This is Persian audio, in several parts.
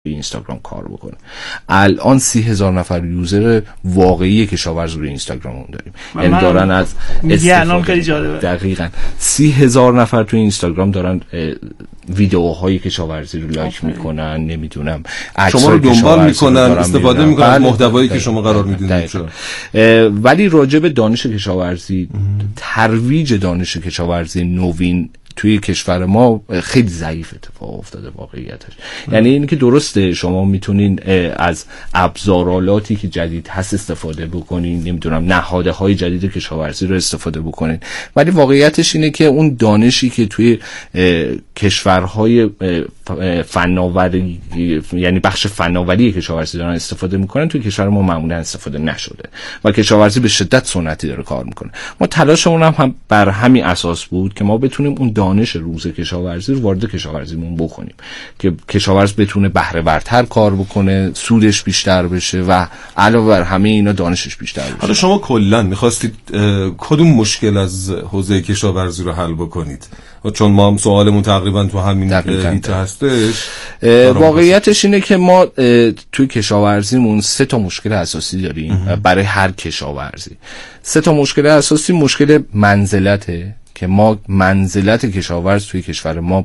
اینستاگرام کار بکنه. الان 30,000 نفر یوزر واقعی کشاورز روی اینستاگرام داریم، یعنی دارن از الان خیلی جالبه. دقیقاً 30,000 نفر تو اینستاگرام دارن ویدیوهای کشاورزی رو لایک میکنن، نمیدونم شما رو دنبال میکنن، استفاده میکنن از محتوایی که شما قرار میدید. ولی راجع به دانش کشاورزی، ترویج دانش کشاورزی نوین توی کشور ما خیلی ضعیف اتفاق افتاده واقعیتش. یعنی این که درسته شما میتونین از ابزارالاتی که جدید هست استفاده بکنین، نمیدونم نهاده های جدید کشاورزی رو استفاده بکنین، ولی واقعیتش اینه که اون دانشی که توی کشورهای فناوری، یعنی بخش فناوری کشاورزی دارن استفاده میکنن، توی کشور ما معمولا استفاده نشده و کشاورزی به شدت سنتی داره کار میکنه. ما تلاشمون هم بر همین اساس بود که ما بتونیم اون دانش روز کشاورزی رو وارد کشاورزیمون بکنیم که کشاورز بتونه بهره ورتر کار بکنه، سودش بیشتر بشه و علاوه بر همه اینا دانشش بیشتر بشه. حالا شما کلا می‌خواستید کدوم مشکل از حوزه کشاورزی رو حل بکنید؟ چون ما هم سوالمون تقریبا تو همین حیطه هستش. واقعیتش اینه که ما توی کشاورزیمون 3 تا مشکل اساسی داریم برای هر کشاورزی. 3 تا مشکل اساسی. مشکل منزلته که ما منزلت کشاورز توی کشور ما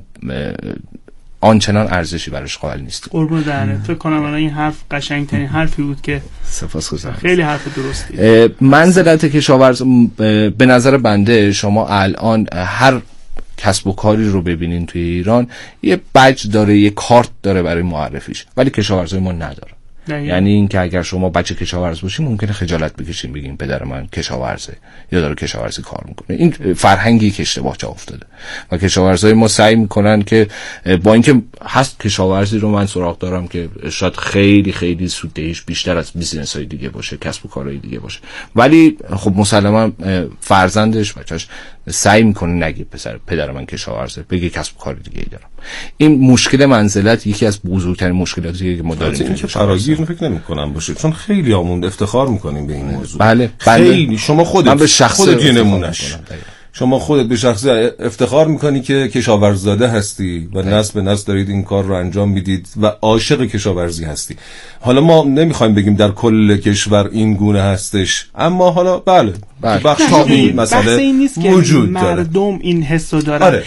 آنچنان ارزشی براش قائل نیستیم. قربون دهنت. فکر کنم الان این حرف قشنگترین حرفی بود که سپاسگزارم. خیلی حرف درستی. منزلت کشاورز به نظر بنده، شما الان هر کسب و کاری رو ببینین توی ایران یه بج داره، یه کارت داره برای معرفیش، ولی کشاورزای ما نداره. یعنی این که اگر شما بچه کشاورز باشین ممکنه خجالت بکشین بگین پدر من کشاورزه یا داره کشاورزی کار میکنه. این فرهنگی که اشتباه جا افتاده و کشاورزای ما سعی میکنن که با اینکه هست کشاورزی رو من سراغ دارم که شاید خیلی خیلی سوددهیش بیشتر از بیزینس های دیگه باشه، کسب و کارهای دیگه باشه، ولی خب مسلما فرزندش بچه‌ش سعی میکنه نگه پدر من کشاورزه، بگه کسب و کار دیگه ای دارم. این مشکل منزلت یکی از بزرگترین مشکلاتی که ما داریم. این که فراگیر فکر نمی‌کنم باشه، چون خیلی همون افتخار میکنیم به این موضوع. بله خیلی. شما خودت خودت نمونه‌اش، شما خودت به شخصی افتخار میکنی که کشاورززاده هستی و نسل به نسل دارید این کار رو انجام میدید و عاشق کشاورزی هستی. حالا ما نمیخوایم بگیم در کل کشور این گونه هستش، اما حالا بله بخش این مسئله این نیست که وجود مردم داره. این حسو دارن. آره.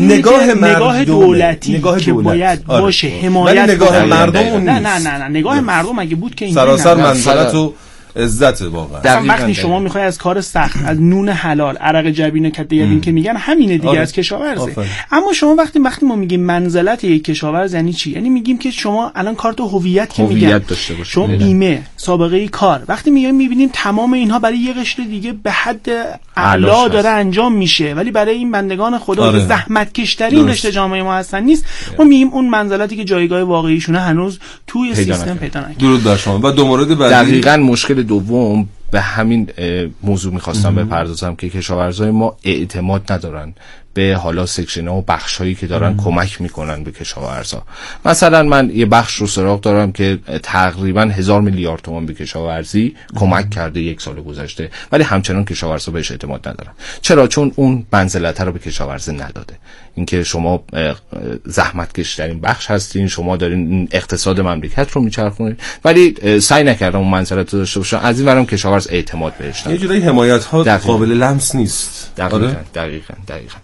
نگاه دولتی که باید باشه حمایت، نگاه مردم نه نگاه مردم اگه بود که این سراسر منزلت و عزت واقعا. وقتی شما میخوای از کار سخت، از نون حلال، عرق جبین کته یبین که میگن همینه دیگه. از کشاورزه. اما شما وقتی ما میگیم منزلت یک کشاورز یعنی چی؟ یعنی میگیم که شما الان کارت هویت که میگن شما بیمه، سابقه کار، وقتی میبینیم تمام اینها برای یه قشر دیگه به حد اعلی داره انجام میشه، ولی برای این بندگان خدا که زحمت کشترین رشته جامعه ما هستن نیست. ما میگیم اون منزلتی که جایگاه واقعیشونه هنوز توی سیستم پیدا نکرده. درود بر شما. و دو مورد بعدی دقیقاً مشکل دوم به همین موضوع میخواستم بپردازم که کشاورزای ما اعتماد ندارن به حالا سکشن ها و بخش هایی که دارن کمک میکنن به کشاورزا. مثلا من یه بخش رو سراغ دارم که تقریبا 1000 میلیارد تومان به کشاورزی کمک کرده یک سال گذشته، ولی همچنان کشاورزا بهش اعتماد ندارن. چرا؟ چون اون منزلت رو به کشاورزی نداده. اینکه شما زحمت کشترین بخش هستین، شما دارین اقتصاد مملکت رو میچرخونید، ولی سعی نکردن اون منزلت رو داشته باشن. از این ورم کشاورز اعتماد بهش نداره. یه جوری حمایت ها قابل لمس نیست. دقیقاً.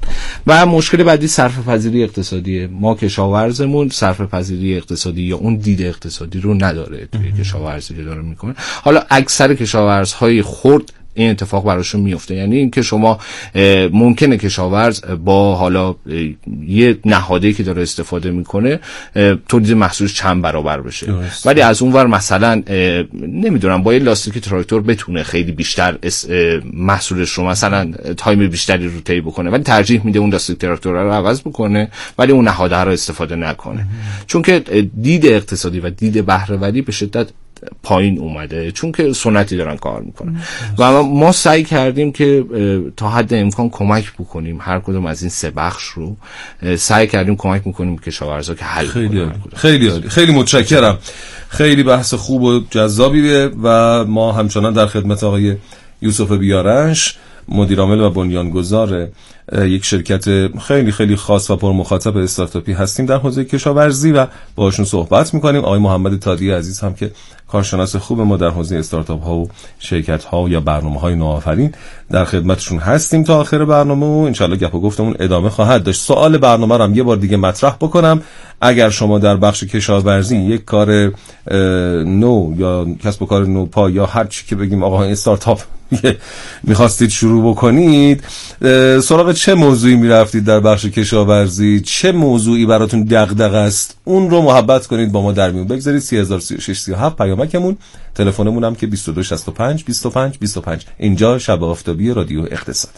و مشکل بعدی صرفه‌پذیری اقتصادیه. ما کشاورزمون صرفه‌پذیری اقتصادی یا اون دید اقتصادی رو نداره توی کشاورزی که داره میکنه. حالا اکثر کشاورزهای خرد این اتفاق براشون میفته. یعنی اینکه شما ممکنه کشاورز با حالا یه نهادی که داره استفاده میکنه تولید محصولش چند برابر بشه، ولی از اونور مثلا نمیدونم با یه لاستیک تراکتور بتونه خیلی بیشتر محصولش رو مثلا تایم بیشتری رو طی بکنه، ولی ترجیح میده اون لاستیک تراکتور رو عوض بکنه ولی اون نهاده رو استفاده نکنه. چون که دید اقتصادی و دید بهره وری به شدت پایین اومده، چون که سنتی دارن کار میکنن. و ما سعی کردیم که تا حد امکان کمک بکنیم هر کدوم از این 3 بخش رو سعی کردیم کمک بکنیم به کشاورزا که حل کنن. خیلی عالی. خیلی متشکرم. خیلی بحث خوب و جذابیه و ما همچنان در خدمت آقای یوسف بیارنش. مدیرعامل و بنیانگذار یک شرکت خیلی خیلی خاص و پرمخاطب استارتاپی هستیم در حوزه کشاورزی و باهاشون صحبت می‌کنیم. آقای محمد تادی عزیز هم که کارشناس خوب ما در حوزه استارتاپ ها و شرکت ها یا برنامه‌های نوآفرین در خدمتشون هستیم تا آخر برنامه و انشالله گپ و گفتمون ادامه خواهد داشت. سوال برنامه رو هم یه بار دیگه مطرح بکنم. اگر شما در بخش کشاورزی یک کار نو یا کسب و کار نوپا یا هر چی که بگیم آقا استارتاپ میخواستید شروع بکنید، سراغ چه موضوعی میرفتید در بخش کشاورزی؟ چه موضوعی براتون دغدغه است؟ اون رو محبت کنید با ما در میون بگذارید. 303637 پیامکمون، تلفنمون هم که 2265 25 25. اینجا شب آفتابی رادیو اقتصاد.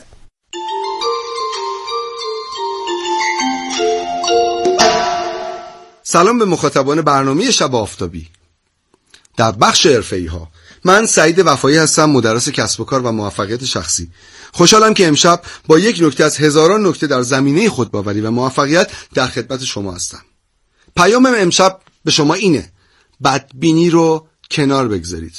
سلام به مخاطبان برنامه شب آفتابی. در بخش حرفه‌ای ها من سعید وفایی هستم، مدرس کسب و کار و موفقیت شخصی. خوشحالم که امشب با یک نکته از هزاران نکته در زمینه خودباوری و موفقیت در خدمت شما هستم. پیامم امشب به شما اینه: بدبینی رو کنار بگذارید.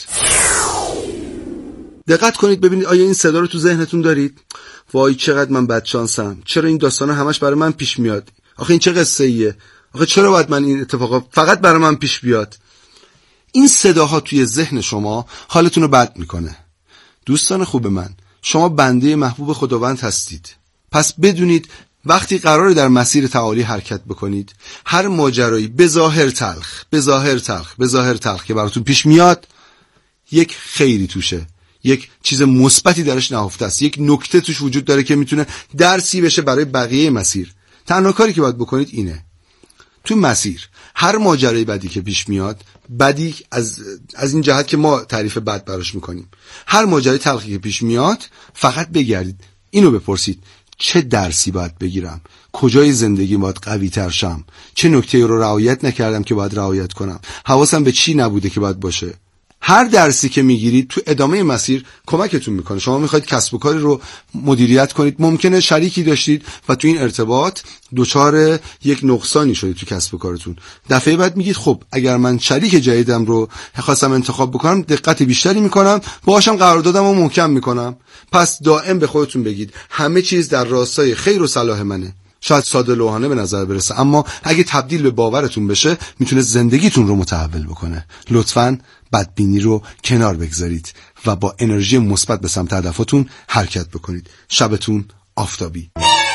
دقت کنید ببینید آیا این صدا رو تو ذهنتون دارید؟ وای چقدر من بدشانسم، چرا این داستانا همش برای من پیش میاد؟ آخه این چه قصه ایه؟ آخه چرا باید من این اتفاقا فقط برای من پیش بیاد؟ این صداها توی ذهن شما حالتون رو بد میکنه. دوستان خوب من، شما بنده محبوب خداوند هستید. پس بدونید وقتی قراره در مسیر تعالی حرکت بکنید، هر ماجرایی به ظاهر تلخ که براتون پیش میاد، یک خیری توشه، یک چیز مثبتی درش نهفته است، یک نکته توش وجود داره که میتونه درسی بشه برای بقیه مسیر. تنها کاری که باید بکنید اینه: تو مسیر هر ماجرای بدی که پیش میاد، بدی از این جهت که ما تعریف بد براش میکنیم، هر ماجرای تلخی که پیش میاد فقط بگردید اینو بپرسید: چه درسی باید بگیرم؟ کجای زندگی باید قوی تر شم؟ چه نکته رو رعایت نکردم که باید رعایت کنم؟ حواسم به چی نبوده که باید باشه؟ هر درسی که میگیرید تو ادامه مسیر کمکتون میکنه. شما میخواید کسب و کاری رو مدیریت کنید، ممکنه شریکی داشتید و تو این ارتباط دچار یک نقصانی شده تو کسب و کارتون. دفعه بعد میگید خب اگر من شریک جدیدم رو خواستم انتخاب بکنم، دقت بیشتری میکنم، باهاشم قراردادم رو محکم میکنم. پس دائم به خودتون بگید همه چیز در راستای خیر و صلاح منه. شاید ساده لوحانه به نظر برسه، اما اگه تبدیل به باورتون بشه میتونه زندگیتون رو متحول بکنه. لطفاً بدبینی رو کنار بگذارید و با انرژی مثبت به سمت هدفتون حرکت بکنید. شبتون آفتابی.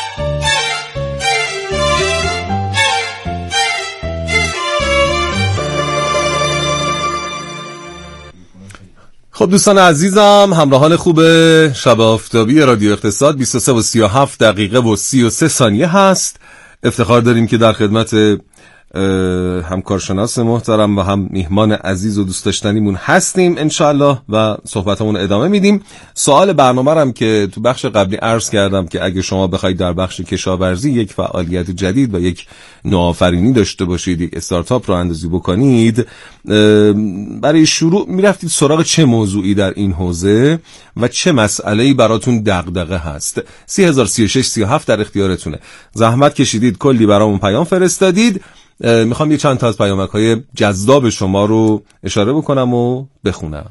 خب دوستان عزیزم، همراهان خوب شب آفتابی رادیو اقتصاد، 23:37 هست. افتخار داریم که در خدمت هم کارشناس محترم و هم میهمان عزیز و دوست داشتنیمون هستیم انشالله و صحبتمون ادامه میدیم. سوال برنامه رم که تو بخش قبلی عرض کردم که اگه شما بخواید در بخش کشاورزی یک فعالیت جدید و یک نوآفرینی داشته باشید، یک استارتاپ رو اندازی بکنید، برای شروع میرفتید سراغ چه موضوعی در این حوزه و چه مسئله‌ای براتون دغدغه هست؟ 303637 در اختیارتونه. زحمت کشیدید، کلی برامون پیام فرستادید. میخوام یه چند تا از پیامک‌های جذاب شما رو اشاره بکنم و بخونم.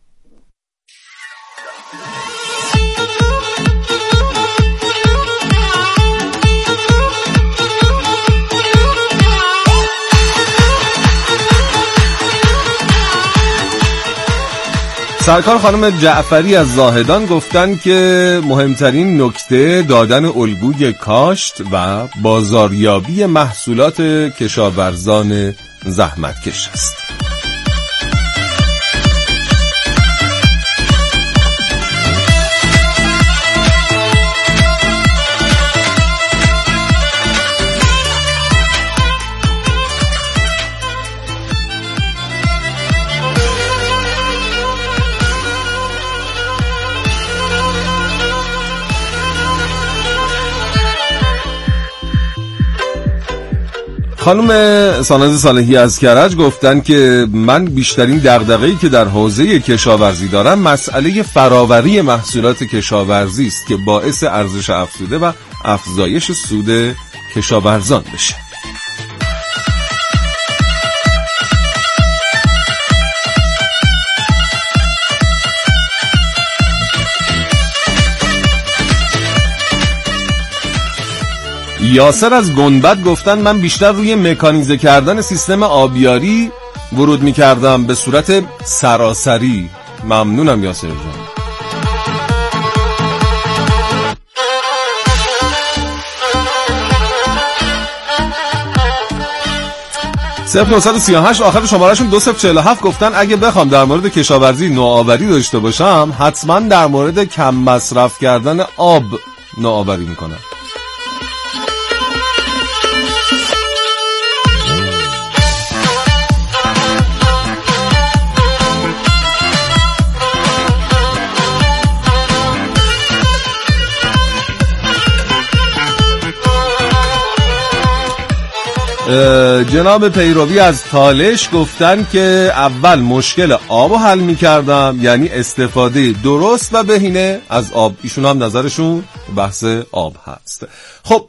سرکار خانم جعفری از زاهدان گفتن که مهمترین نکته دادن الگوی کاشت و بازاریابی محصولات کشاورزان زحمتکش است. خانم ساناز صالحی از کرج گفتن که من بیشترین دغدغه‌ای که در حوزه کشاورزی دارم مسئله فراوری محصولات کشاورزی است که باعث ارزش افزوده و افزایش سود کشاورزان بشه. یاسر از گنبد گفتن من بیشتر روی مکانیزه کردن سیستم آبیاری ورود می‌کردم به صورت سراسری. ممنونم یاسر جان. 0938 آخر شمارهشون 2047 گفتن اگه بخوام در مورد کشاورزی نوآوری داشته باشم حتما در مورد کم مصرف کردن آب نوآوری میکنم. جناب پیروی از تالش گفتن که اول مشکل آب رو حل می‌کردم، یعنی استفاده درست و بهینه از آب. ایشون هم نظرشون بحث آب هست. خب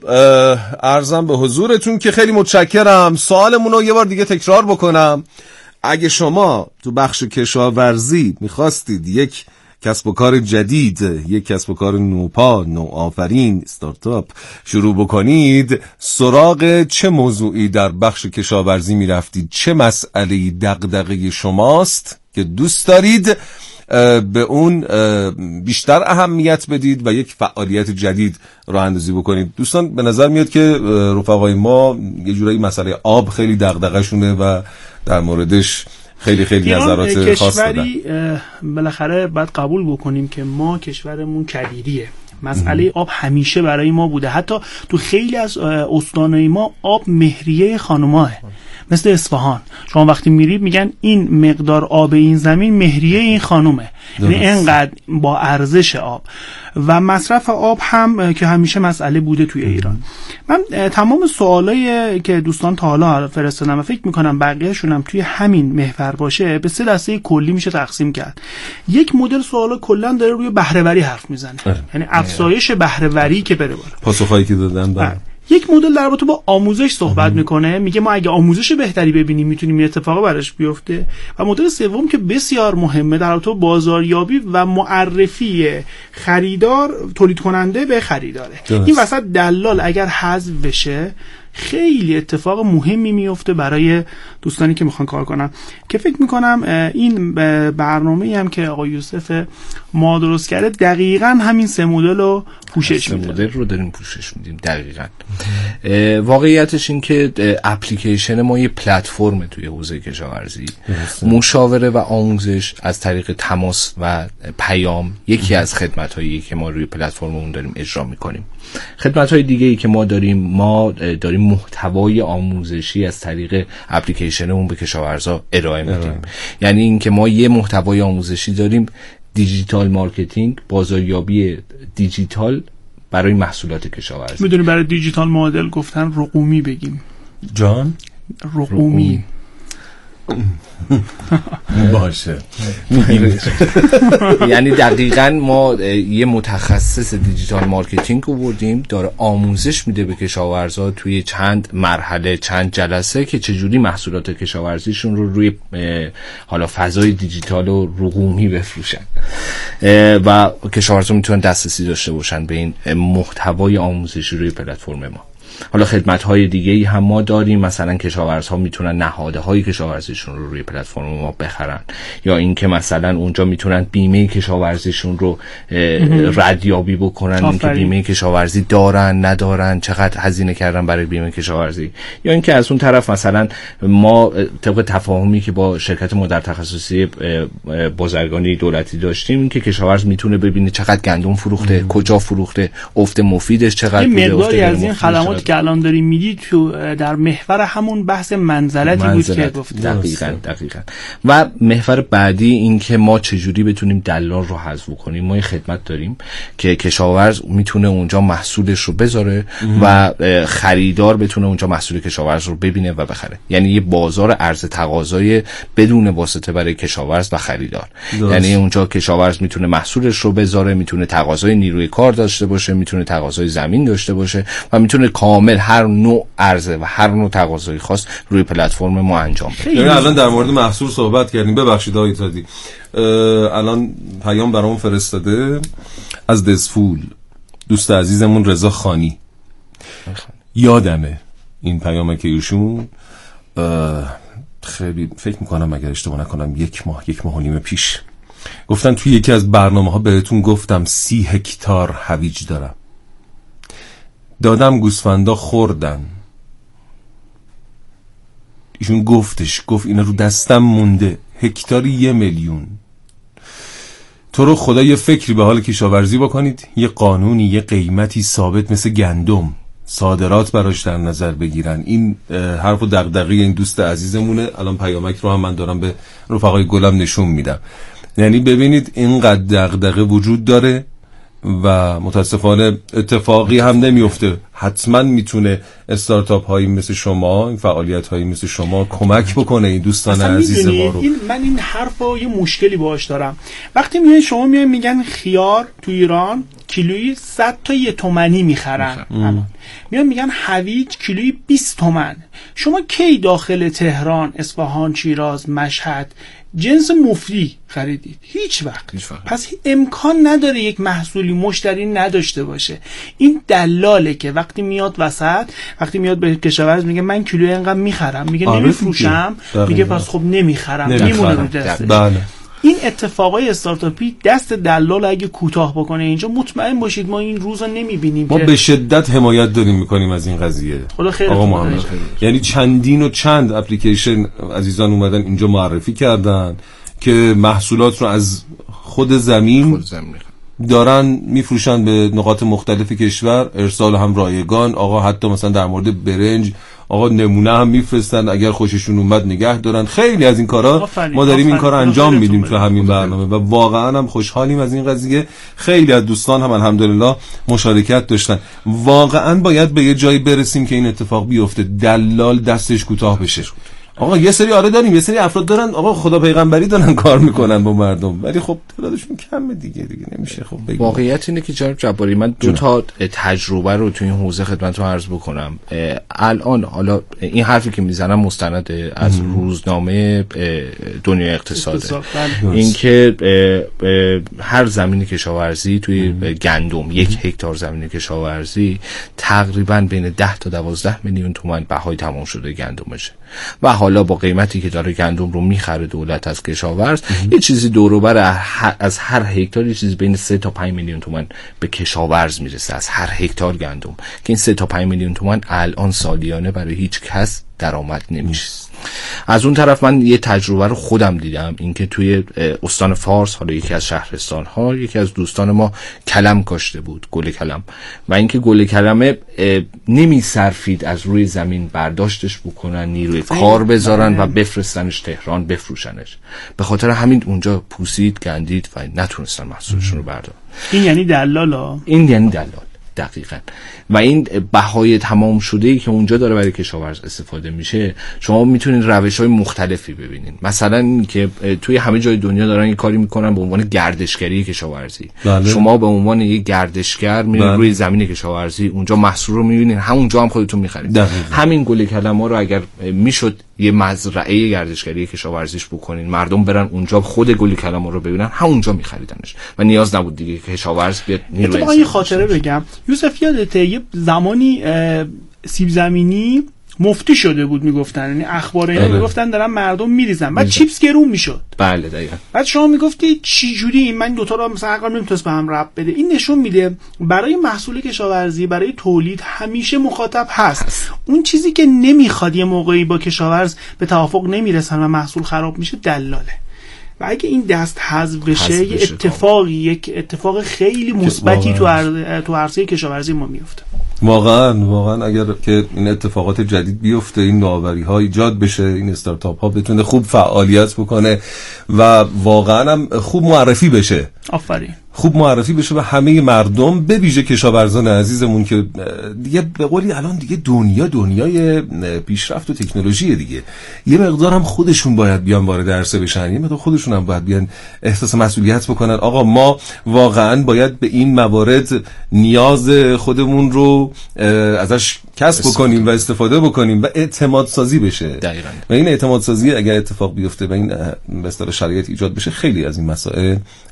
عرضم به حضورتون که خیلی متشکرم. سوالمون رو یه بار دیگه تکرار بکنم. اگه شما تو بخش کشاورزی می‌خواستید یک کسب و کار جدید، یک کسب و کار نوپا، نوآفرین، استارتاپ شروع بکنید، سراغ چه موضوعی در بخش کشاورزی میرفتید؟ چه مسئله‌ای دغدغه شماست که دوست دارید به اون بیشتر اهمیت بدید و یک فعالیت جدید راه اندازی بکنید؟ دوستان به نظر میاد که رفقای ما یه جورایی مسئله آب خیلی دغدغه‌شونه و در موردش خیلی نظرات خاص دادن. بالاخره باید قبول بکنیم که ما کشورمون کبیریه. مسئله آب همیشه برای ما بوده. حتی تو خیلی از استانهای ما آب مهریه خانماه. مثل اصفهان شما وقتی میرید میگن این مقدار آب این زمین مهریه این خانومه، یعنی اینقدر با ارزش آب. و مصرف آب هم که همیشه مسئله بوده توی ایران. من تمام سوالایی که دوستان تا حالا فرستادن و فکر میکنم بقیه‌شون هم توی همین محور باشه به 3 دسته کلی میشه تقسیم کرد. یک مدل سوالا کلا داره روی بهره‌وری حرف میزنه، یعنی افزایش بهره‌وری که بره بالا. پاسخایی که دادن یک مدل در رابطه با آموزش صحبت میکنه، میگه ما اگه آموزش بهتری ببینیم میتونیم این اتفاق براش بیفته. و مدل سوم که بسیار مهمه در رابطه با بازاریابی و معرفی خریدار، تولید کننده به خریداره. این وسط دلال اگر حذف بشه خیلی اتفاق مهمی میفته برای دوستانی که میخوان کار کنن، که فکر میکنم این برنامه‌ای هم که آقای یوسف ما درست کرده دقیقاً همین 3 مدل رو پوشش میده. 3 مدل رو داریم پوشش میدیم دقیقاً. واقعیتش این که اپلیکیشن ما یه پلتفرم توی حوزه کشاورزی، مشاوره و آموزش از طریق تماس و پیام یکی از خدمات‌هایی که ما روی پلتفرممون داریم اجرا میکنیم. خدمات‌های دیگه‌ای که ما داریم محتوای آموزشی از طریق اپلیکیشنمون به کشاورزا ارائه میدیم. یعنی اینکه ما یه محتوای آموزشی داریم، دیجیتال مارکتینگ، بازاریابی دیجیتال برای محصولات کشاورزی. میدونی برای دیجیتال مدل گفتن رقومی بگیم جان؟ رقومی باشه. یعنی دقیقاً ما یه متخصص دیجیتال مارکتینگ رو بردیم داره آموزش میده به کشاورزا توی چند مرحله، چند جلسه که چجوری محصولات کشاورزیشون رو روی حالا فضای دیجیتال و رقومی بفروشن و کشاورزا میتونن دسترسی داشته باشن به این محتوای آموزشی روی پلتفرم ما. حالا خدمت‌های دیگه‌ای هم ما داریم، مثلا کشاورزها میتونن نهادهای کشاورزیشون رو روی پلتفرم ما بخرن، یا اینکه مثلا اونجا میتونن بیمه کشاورزیشون رو ردیابی بکنن، اینکه بیمه کشاورزی دارن ندارن، چقدر هزینه کردن برای بیمه کشاورزی. یا اینکه از اون طرف مثلا ما طبق تفاهمی که با شرکت مدر تخصصی بازرگانی دولتی داشتیم، اینکه کشاورز میتونه ببینه چقدر گندم فروخته، کجا فروخته، افت مفیدش چقدر بوده، افت از این خدمات که الان داریم میدید تو در محور همون بحث منزلتی بود که گفتید. دقیقاً. و محور بعدی این که ما چجوری بتونیم دلال رو حذف کنیم. ما یه خدمت داریم که کشاورز میتونه اونجا محصولش رو بذاره و خریدار بتونه اونجا محصول کشاورز رو ببینه و بخره. یعنی یه بازار عرضه تقاضای بدون واسطه برای کشاورز و خریدار. یعنی اونجا کشاورز میتونه محصولش رو بذاره، میتونه تقاضای نیروی کار داشته باشه، میتونه تقاضای زمین داشته باشه و میتونه کامل هر نوع عرضه و هر نوع تقاضای خاص روی پلتفرم ما انجام بده. یعنی الان در مورد محصول صحبت کردیم. ببخشید آقای تادی، الان پیام برام فرستاده از دزفول دوست عزیزمون رضا خانی. یادمه این پیامک ایشون خیلی فکر میکنم اگر اشتباه نکنم یک ماه و نیم پیش گفتن توی یکی از برنامه ها بهتون گفتم 30 هکتار هویج دارم، دادم گوسفندا خوردن. ایشون گفت اینا رو دستم مونده، هکتاری 1 میلیون. تو رو خدا یه فکری به حال کشاورزی بکنید، یه قانونی، یه قیمتی ثابت مثل گندم صادرات براش در نظر بگیرن. این حرف و دغدغه این دوست عزیزمونه. الان پیامک رو هم من دارم به رفقای گلم نشون میدم. یعنی ببینید اینقدر دغدغه وجود داره و متاسفانه اتفاقی هم نمیفته. حتما میتونه استارتاپ هایی مثل شما، این فعالیت هایی مثل شما کمک بکنه این دوستان عزیز ما رو. من این حرفو یه مشکلی باهاش دارم. وقتی میاد شما میگن خیار تو ایران کیلویی 100 تا 1 تومانی میخرن، میگن هویج کیلویی 20 تومن. شما کی داخل تهران، اصفهان، شیراز، مشهد جنس مفتی خریدید؟ هیچ وقت. پس امکان نداره یک محصولی مشتری نداشته باشه. این دلاله که وقتی میاد وسط، وقتی میاد به کشاورز میگه من کیلو اینقدر میخرم، میگه نمیفروشم، میگه پس خب نمیخرم، میمونه رو دستش. بله. این اتفاقای استارتاپی دست دلال اگه کوتاه بکنه اینجا، مطمئن باشید ما این روزا نمیبینیم. ما به شدت حمایت داریم میکنیم از این قضیه. آقا محمد، یعنی چند اپلیکیشن عزیزان اومدن اینجا معرفی کردن که محصولات رو از خود زمین دارن میفروشن به نقاط مختلف کشور، ارسال هم رایگان. آقا حتی مثلا در مورد برنج آقا نمونه هم میفرستن، اگر خوششون اومد نگه دارن. خیلی از این کارا ما داریم این کارو انجام میدیم تو همین برنامه و واقعا هم خوشحالیم از این قضیه. خیلی از دوستان هم الحمدلله مشارکت داشتن. واقعا باید به یه جایی برسیم که این اتفاق بیفته، دلال دستش کوتاه بشه. آقا یه سری داریم، یه سری افراد دارن آقا خدا پیغمبری دارن کار میکنن با مردم، ولی خب تعدادشون کمه دیگه نمیشه. خب واقعیت اینه که جناب جباری من 2 تا تجربه رو تو این حوزه خدمتتون عرض بکنم. الان حالا این حرفی که میزنم مستند از روزنامه دنیای اقتصاده، اینکه هر زمین کشاورزی توی گندم، 1 هکتار زمین کشاورزی تقریبا بین 10 تا 12 میلیون تومان بهای تمام شده گندمشه و حالا با قیمتی که داره گندم رو میخره دولت از کشاورز، یه چیزی دور و بر از هر هکتار یه چیزی بین 3 تا 5 میلیون تومان به کشاورز میرسه از هر هکتار گندم، که این 3 تا 5 میلیون تومان الان سالیانه برای هیچ کس درآمد نمیشه. از اون طرف من یه تجربه رو خودم دیدم، اینکه توی استان فارس، حالا یکی از شهرستان ها، یکی از دوستان ما کلم کاشته بود، گل کلم، و اینکه گل کلمه نمیصرفید از روی زمین برداشتش بکنن، نیروی کار بذارن و بفرستنش تهران بفروشنش. به خاطر همین اونجا پوسید، گندید و نتونستن محصولشون رو بردارن. این یعنی دلالا؟ این یعنی دلال دقیقاً. و این بهای تمام شده‌ای که اونجا داره برای کشاورز استفاده میشه، شما میتونید روش‌های مختلفی ببینید. مثلا این که توی همه جای دنیا دارن این کاری میکنن به عنوان گردشگری کشاورزی. بله. شما به عنوان یک گردشگر میرید روی زمین کشاورزی، اونجا محصول رو میبینید، همونجا هم خودتون میخرید. همین گل کلم‌ها رو اگر میشد یه مزرعه گردشگری کشاورزیش بکنین، مردم برن اونجا خود گل کلم‌ها رو ببینن، همونجا میخریدنش و نیاز نبود دیگه کشاورز بیاد نیروی. من یه خاطره بگم، یوسف یادته یه زمانی سیب زمینی مفتی شده بود میگفتن، یعنی اخبار اینا میگفتن دارن مردم میریزن، بعد چیپس گرون میشد. بله دقیقاً. بعد شما میگفتی چی جوری من دو تا رو مثلا عقل نمیتونست به هم ربط بده. این نشون میده برای محصول کشاورزی، برای تولید همیشه مخاطب هست. اون چیزی که نمیخواد یه موقعی با کشاورز به توافق نمیرسن و محصول خراب میشه، دلاله. و اگه این دست حذف بشه، یک اتفاق خیلی مثبتی تو عرصه کشاورزی ما میفته. واقعا اگر که این اتفاقات جدید بیفته، این نوآوری ها ایجاد بشه، این استارتاپ ها بتونه خوب فعالیت بکنه و واقعا هم خوب معرفی بشه. آفرین. خوب معرفی بشه به همه مردم، به ویژه کشاورزان عزیزمون که دیگه به قولی الان دیگه دنیای پیشرفت و تکنولوژی دیگه، یه مقدار هم خودشون باید بیان وارد عرصه بشن، یه مقدار خودشون هم باید بیان احساس مسئولیت بکنن. آقا ما واقعا باید به این موارد نیاز خودمون رو ازش کسب بکنیم و استفاده بکنیم و اعتماد سازی بشه. دقیقاً. و این اعتماد سازی اگر اتفاق بیفته و این به اصطلاح شرایط ایجاد بشه، خیلی از این مسائل میتونه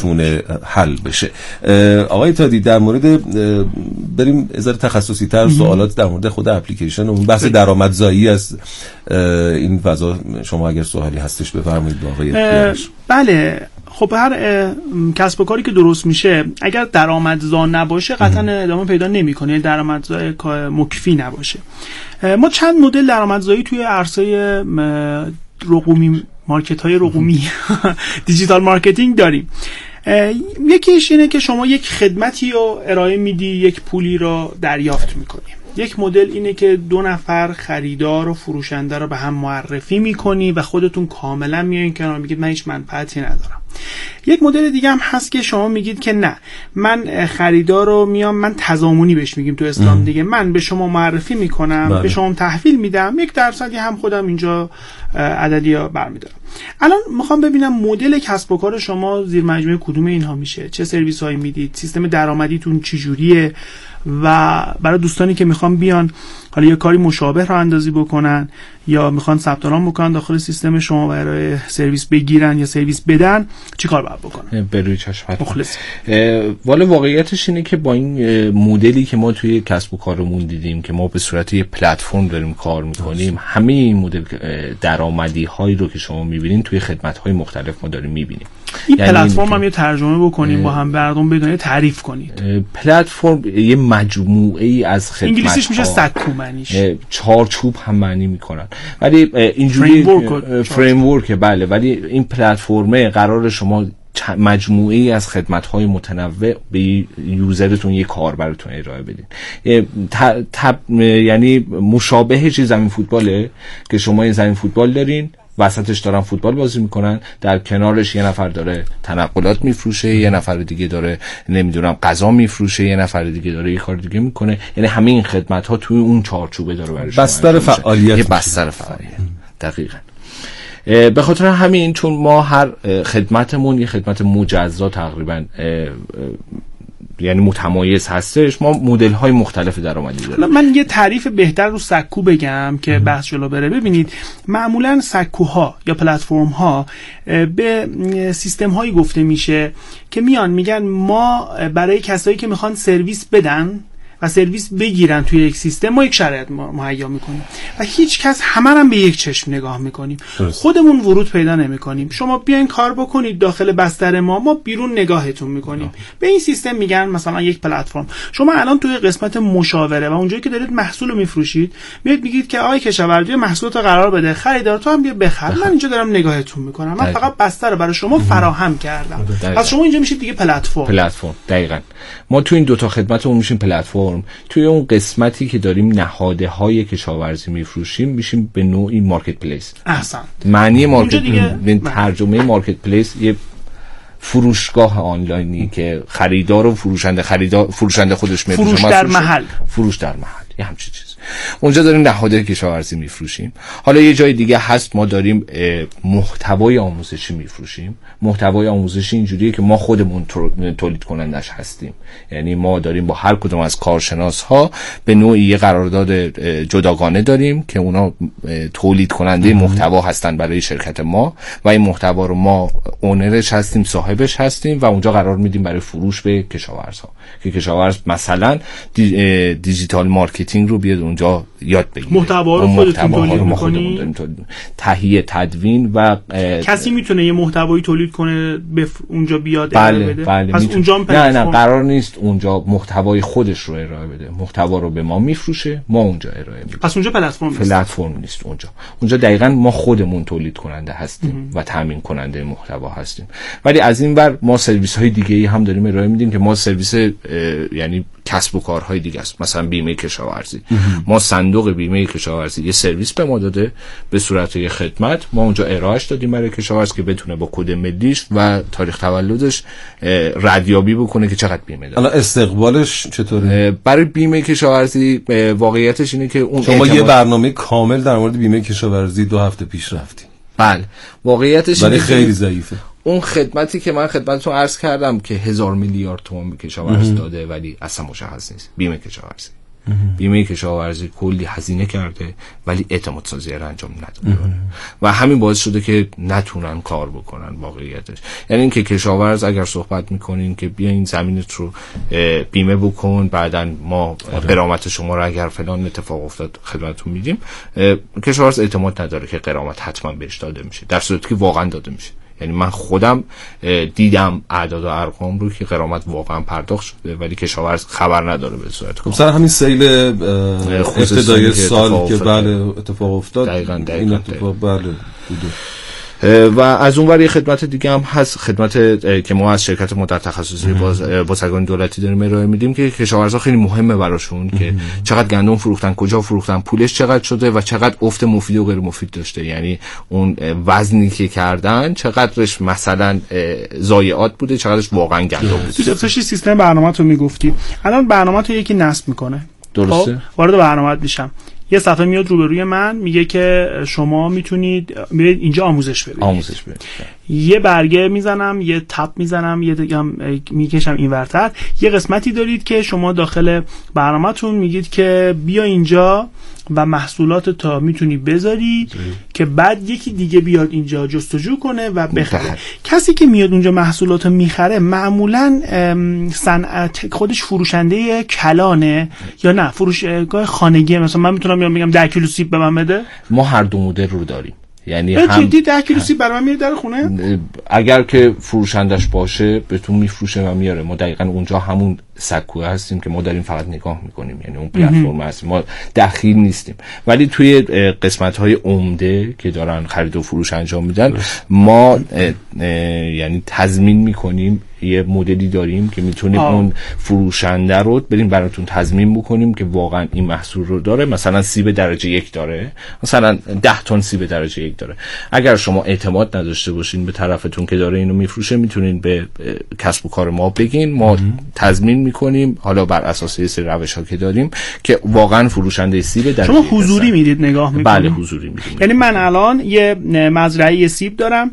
بتونه حل بشه. آقای تادی در مورد بریم از تخصصی تر سوالات در مورد خود اپلیکیشن و اون بحث درآمدزایی از این فضا شما اگر سوالی هستش بفرمایید واقعی. بله خب هر کسب و کاری که درست میشه اگر درآمدزا نباشه قطعا ادامه پیدا نمیکنه، درآمدزای مکفی نباشه. ما چند مدل درآمدزایی توی عرصه رقمی، مارکت های رقمی دیجیتال مارکتینگ داریم. یکیش اینه که شما یک خدمتی رو ارائه میدی، یک پولی رو دریافت میکنی. یک مدل اینه که 2 نفر خریدار و فروشنده رو به هم معرفی میکنی و خودتون کاملا میایین کنار میگید من هیچ منفعتی ندارم. یک مدل دیگه هم هست که شما میگید که نه، من خریدار رو میام، من تضامنی بهش میگیم تو اسلام دیگه، من به شما معرفی میکنم، به شما تحویل میدم، 1% هم خودم اینجا عددی برمیدارم. الان میخوام ببینم مدل کسب و کار شما زیر مجموعه کدوم اینها میشه، چه سرویس هایی میدید، سیستم درآمدیتون چجوریه، و برای دوستانی که میخوان بیان حالا یه کاری مشابه رو اندازی بکنن یا میخوان ثبت نام بکنن داخل سیستم شما برای سرویس بگیرن یا سرویس بدن چی کار باید بکنن؟ بروی چشمت مخلص. والا واقعیتش اینه که با این مدلی که ما توی کسب و کارمون دیدیم که ما به صورت یه پلتفرم داریم کار میکنیم، همه این مدل درآمدی هایی رو که شما میبینین توی خدمات های مختلف ما داریم میبینیم. این یعنی پلتفرم هم یه ترجمه بکنیم با هم مردم بدون تعریف کنید. پلتفرم یه مجموعه ای از خدمات، انگلیسیش میشه سکو معنیش، چارچوب هم معنی میکنن، ولی اینجوری فریمورک. بله، ولی این پلتفرمه قرار شما مجموعه ای از خدمات‌های متنوع به یوزرتون، یک کاربرتون ارائه بدین. یعنی مشابه چیز زمین فوتباله که شما یه زمین فوتبال دارین، وسطش دارن فوتبال بازی میکنن، در کنارش یه نفر داره تنقلات میفروشه، یه نفر دیگه داره نمیدونم غذا میفروشه، یه نفر دیگه داره یه کار دیگه میکنه. یعنی همه این خدمات ها توی اون چارچوبه داره برای شما بستر فعالیت، یه بستر فعالیت. دقیقاً. به خاطر همین چون ما هر خدمتمون یه خدمت مجزا تقریبا یعنی متمایز هستش، ما مدل های مختلف درآمدی داریم. من یه تعریف بهتر رو سکو بگم که بحث جلو بره. ببینید معمولا سکوها یا پلتفرم ها به سیستم هایی گفته میشه که میان میگن ما برای کسایی که میخوان سرویس بدن و سرویس بگیرن توی یک سیستم ما یک شرایط مهیا میکنیم و هیچ کس همه رو به یک چشم نگاه میکنیم، خودمون ورود پیدا نمیکنیم. شما بیاین کار بکنید داخل بستر ما بیرون نگاهتون میکنیم. به این سیستم میگن مثلا یک پلتفرم. شما الان توی قسمت مشاوره و اونجایی که دارید محصول رو میفروشید میاد میگید که آقای کشاورزی محصولات قرار بده، خریدار تو هم بیا بخر، من اینجا دارم نگاهتون میکنم، من فقط بستر رو برای شما فراهم کردم. پس شما اینجا میشید دیگه پلتفرم. دقیقاً. ما تو این دو تا خدمتمون میشیم پلتفرم. توی اون قسمتی که داریم نهاده های کشاورزی میفروشیم میشیم به نوعی مارکت پلیس. احسن. معنی مارکت ترجمه مارکت پلیس یه فروشگاه آنلاینی که خریدار و فروشنده خودش میفروشه. فروش در محل یه همچین چیز. اونجا داریم نهاده کشاورزی میفروشیم. حالا یه جای دیگه هست ما داریم محتوای آموزشی میفروشیم. محتوای آموزشی اینجوریه که ما خودمون تولید کنندش هستیم. یعنی ما داریم با هر کدوم از کارشناس ها به نوعی یه قرارداد جداگانه داریم که اونا تولید کننده محتوا هستن برای شرکت ما و این محتوا رو ما اونرش هستیم، صاحبش هستیم و اونجا قرار میدیم برای فروش به کشاورزها که کشاورز مثلا دیجیتال مارکتینگ رو بیاد اونجا یاد بگیره. محتوا رو خودتون تولید می‌کنید. تهیه، تدوین و کسی میتونه یه محتوایی تولید کنه اونجا بیاد ارائه بده. پس اونجا نه قرار نیست اونجا محتوای خودش رو ارائه بده. محتوا رو به ما میفروشه، ما اونجا ارائه میدیم. پس اونجا پلتفرم نیست. اونجا دقیقاً ما خودمون تولید کننده هستیم و تامین کننده محتوا هستیم. ولی از این ور ما سرویس های دیگه ای هم داریم ارائه میدیم که ما سرویس یعنی کسب و کارهای دیگه است. مثلا بیمه کشاورزی. ما صندوق بیمه کشاورزی یه سرویس به ما داده به صورت یه خدمت، ما اونجا ارائهش دادیم برای کشاورز که بتونه با کد ملیش و تاریخ تولدش ردیابی بکنه که چقدر بیمه داره. حالا استقبالش چطوره؟ برای بیمه کشاورزی واقعیتش اینه که اون شما یه برنامه کامل در مورد بیمه کشاورزی 2 هفته پیش رفتید. بله، واقعیتش ولی خیلی ضعیفه. اون خدمتی که من خدمتتون عرض کردم که 1000 میلیارد تومان به کشاورز داده ولی اصلا مشخص نیست بیمه کشاورزی. بیمه کشاورزی کلی هزینه کرده ولی اعتماد سازی را انجام نداده و همین باعث شده که نتونن کار بکنن واقعیتش. یعنی اینکه کشاورز اگر صحبت میکنین که بیا این زمینت رو بیمه بکن بعداً ما غرامت شما رو اگر فلان اتفاق افتاد خدمتتون میدیم، کشاورز اعتماد نداره که غرامت حتما بهش داده میشه، در صورتی که واقعا داده میشه. یعنی من خودم دیدم اعداد و ارقام رو که غرامت واقعا پرداخت شده ولی کشاورز خبر نداره به صورت کامل. مثلا همین سیل ابتدای سال که بله اتفاق افتاد، این اتفاق بله بوده. و از اون ور یه خدمت دیگه هم هست، خدمت که ما از شرکت مدر تخصصی بازرگانی دولتی داریم ارائه میدیم که کشاورزا خیلی مهمه براشون که چقدر گندم فروختن، کجا فروختن، پولش چقدر شده و چقدر افت مفید و غیر مفید داشته. یعنی اون وزنی که کردن چقدرش مثلا ضایعات بوده، چقدرش واقعا گندم بوده. تو دفترش سیستم برنامه‌تو میگفتی، الان برنامه‌تو یکی نصب میکنه، درسته؟ وارد برنامه‌ات میشم، یه صفحه میاد روبروی من میگه که شما میتونید برید اینجا آموزش ببینید. یه برگه میزنم، یه تپ میزنم، یه دیگه میکشم اینورتر، یه قسمتی دارید که شما داخل برنامه‌تون میگید که بیا اینجا و محصولات تا میتونی بذاری که بعد یکی دیگه بیاد اینجا جستجو کنه و بخره. کسی که میاد اونجا محصولات میخره معمولا صنعت خودش فروشنده کلانه یا نه فروشگاه خانگی. مثلا من میتونم بگم 10 کیلو سیب به من بده. ما هر دو مدل رو داریم، یعنی هم 10 کیلو سیب برای من میره در خونه، اگر که فروشندش باشه بهتون میفروشه و میاره. ما دقیقاً اونجا همون سکوه هستیم که ما داریم فقط نگاه میکنیم، یعنی اون پلتفرم هستیم، ما دخیل نیستیم. ولی توی قسمت‌های عمده که دارن خرید و فروش انجام میدن ما یعنی تضمین میکنیم، یه مدلی داریم که میتونیم اون فروشنده رو بریم براتون تضمین بکنیم که واقعا این محصول رو داره. مثلا سیب درجه 1 داره، مثلا 10 تن سیب درجه 1 داره. اگر شما اعتماد نداشته باشین به طرفتون که داره اینو میفروشه، میتونین به کسب و کار ما بگین، ما تضمین میکنیم حالا بر اساس یه سری روش‌ها که داریم که واقعا فروشنده سیب درجه 1. شما حضوری میرید نگاه میکنید؟ بله حضوری میرید. یعنی من الان یه مزرعه سیب دارم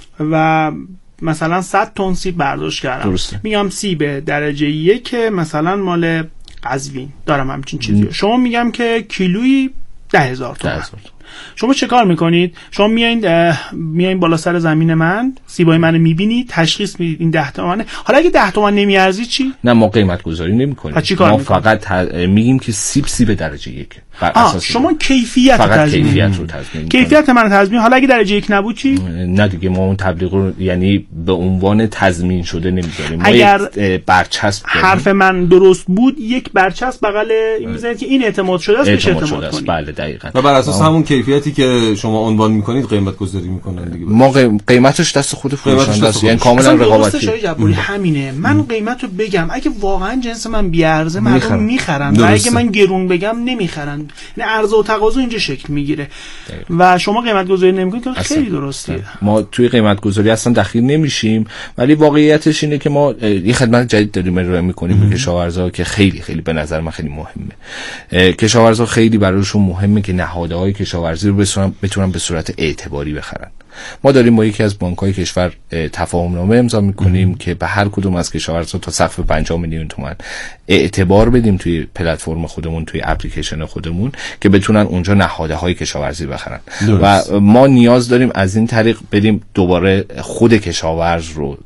و مثلا 100 تن سیب برداشت کردم، درسته. میگم سیب درجه 1 مثلا مال قزوین دارم همچین چیزی، شما میگم که کیلویی 10,000 تومان. شما چه کار میکنید؟ شما میایین بالا سر زمین من، سیبای منو میبینید، تشخیص میدید این 10 تومنه. حالا اگه 10 تومن نمیارزی چی؟ نه ما قیمت گذاری نمیکنیم، ما فقط میگیم که سیب درجه 1. شما کیفیت رو تضمین. کیفیت من تضمین. حالا اگه درجه 1 نبود چی؟ نه دیگه ما اون تبلیغ رو یعنی به عنوان تضمین شده نمیذاریم. اگر برچسب حرف من درست بود، یک برچسب بغل این میذارید که این اعتماد شده است، بهش اعتماد کنید. بله دقیقاً. و بر اساس همون کیفیتی که شما عنوان میکنید قیمت گذاری میکنن دیگه. ما قیمتش دست خود فروشنده است، یعنی کاملا رقابتی. همینه. من قیمتو بگم، اگه واقعا جنس من بیارزه مردم میخرن، و اگه من گرون بگم نمیخرن. نه عرضه و تقاضا اینجا شکل میگیره و شما قیمت گذاری نمیکنید که خیلی درسته. ما توی قیمت گذاری اصلا دخیل نمیشیم، ولی واقعیتش اینه که ما یه خدمت جدید داریم ارائه میکنیم به کشاورزا که خیلی خیلی به نظر من خیلی مهمه. کشاورزا خیلی براشون مهمه که نهادهای کشاورزی رو بتونن به صورت اعتباری بخرن. ما داریم با یکی از بانک‌های کشور تفاهم‌نامه امضا می‌کنیم که به هر کدوم از کشاورزا تا سقف 50 میلیون تومان اعتبار بدیم توی پلتفرم خودمون، توی اپلیکیشن خودمون، که بتونن اونجا نهادهای کشاورزی بخرن. درست. و ما نیاز داریم از این طریق بریم دوباره خود کشاورز رو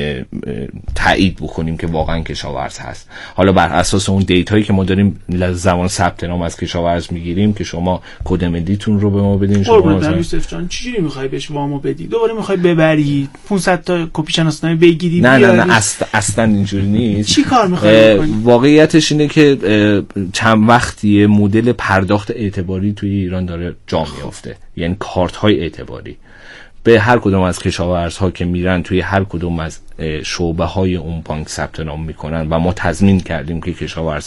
تایید بکنیم که واقعا کشاورز هست. حالا بر اساس اون دیتایی که ما داریم زمان ثبت نام از کشاورز میگیریم که شما کد ملیتون رو به ما بدین. شما یوسف جان چجوری میخوای بهش وامو بدی؟ دوباره میخوای ببری 500 تا کپی شناسنامه بگیری؟ نه اصلا اینجوری نیست. چی کار میخوای بکنی؟ واقعیتش اینه که چند وقتیه مدل پرداخت اعتباری توی ایران داره جا میافته، یعنی کارت های اعتباری به هر کدوم از کشاورزها که میرن توی هر کدوم از شعبه های اون بانک ثبت نام میکنن و ما تضمین کردیم که کشاورز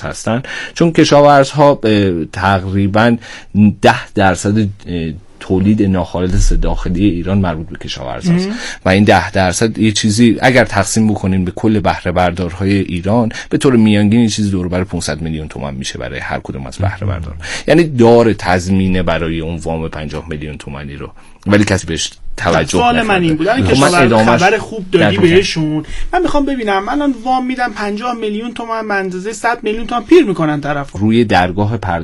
تولید ناخالص داخلی ایران مربوط به کشاورزاست و این 10% یه چیزی اگر تقسیم بکنیم به کل بهره بردارهای ایران به طور میانگین یه چیزی دور بر 500 میلیون تومان میشه برای هر کدوم از بهره بردار. یعنی داره تضمینه برای اون وام 50 میلیون تومانی رو، ولی کسی بهش توجه سوال من این بود که خبر خوب دادی بهشون. من میخوام ببینم من الان وام میدم 50 میلیون تومان، اندازه 100 میلیون تومان پیر میکنن طرفو. روی درگاه